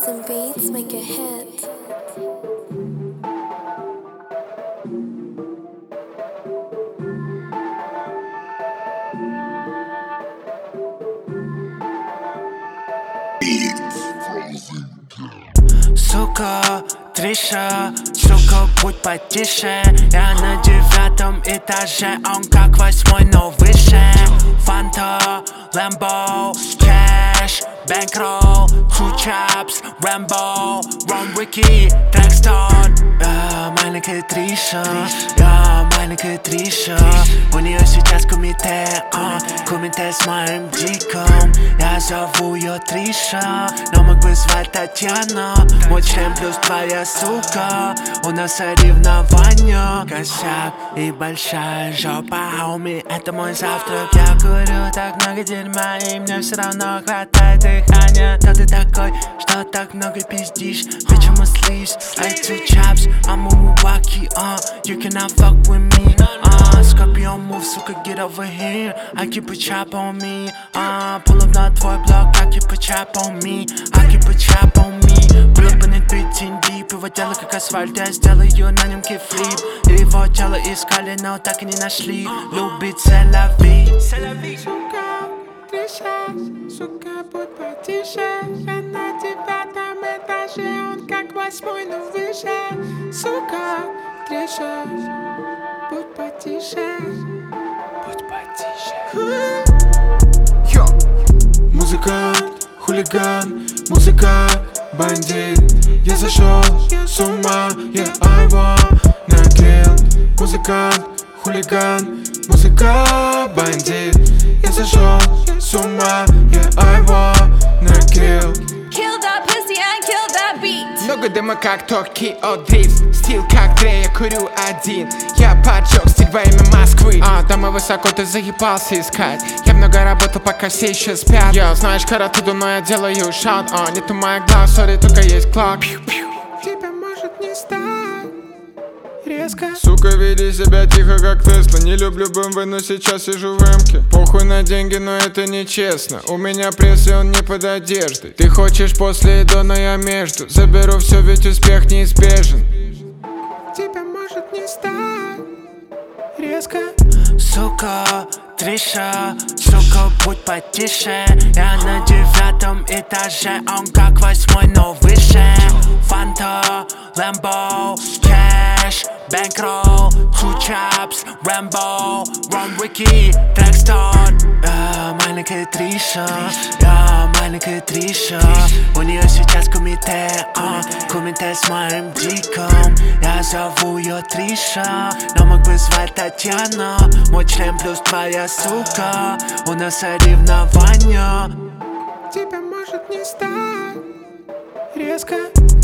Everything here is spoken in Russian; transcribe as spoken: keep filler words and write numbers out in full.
Frozen beats make a hit. Сука, Триша, сука, будь потише. Я на девятом этаже, он как восьмой, но выше. Фанта, Лэмбо, кэш, бэнкролл, two chaps, Рэмбо, Рон Рики, Трэкстон. Я маленькая Триша, я маленькая Триша. У нее сейчас кумите, а, кумите с моим диком. Я зову ее Триша, но мог бы звать Татьяна. Мой член плюс твоя сука, у нас соревнования. Косяк и большая жопа, homie, это мой завтрак. Я курю так много дерьма, и мне все равно хватает дыхания. Кто ты такой, что так много пиздишь? Почему слизь? I two chaps, I'm a Milwaukee, uh You cannot fuck with me, uh Scorpion move, сука, get over here I keep a chop on me, uh Pull up на твой блок, I keep a chop on me I keep a chop on me Pull up in it pretty deep Его тело как асфальт, я сделаю на нем кифлип. Его тело искали, но так и не нашли. Любить c'est la vie. Сука, Триша, сука, будь потише. Я на девятом этаже, он как восьмой, но выше. Сука, Триша, будь потише. Будь потише. Йо! Музыкант, хулиган, музыка, бандит. Я зашел с ума, yeah, I wanna kill. Музыкант, хулиган, музыка, бандит. Я зашел с ума, yeah, I wanna kill. Kill that pussy and kill that beat. Много дыма, как Токио дрифт. Стиль, как Дре, я курю один. Я поджег стиль во имя Москвы. А, там и высоко ты заебался искать. Я много работал, пока все еще спят. Я, знаешь, каратуду, но я делаю шаут. А, нету моих глаз, сори, только есть клак. Тебя может не стать резко. Сука, веди себя тихо, как Тесла. Не люблю БМВ, но сейчас сижу в эмке. Похуй на деньги, но это нечестно. У меня пресс, и он не под одеждой. Ты хочешь после и до, но я между. Заберу все, ведь успех неизбежен. Тебя может не стать резко. Сука, Триша, сука, будь потише. Я на девятом этаже, он как восьмой, но выше. Фанта, Лэмбо, кэш, бэнкролл, two chaps, Рэмбо, Рон Рики, Трэкстон. Я маленькая Триша, я маленькая Триша. У нее сейчас кумите, а, кумите с моим диком. Я зову ее Триша, но мог бы звать Татьяна. Мой член плюс твоя сука, у нас соревнования. Тебя может не стать резко.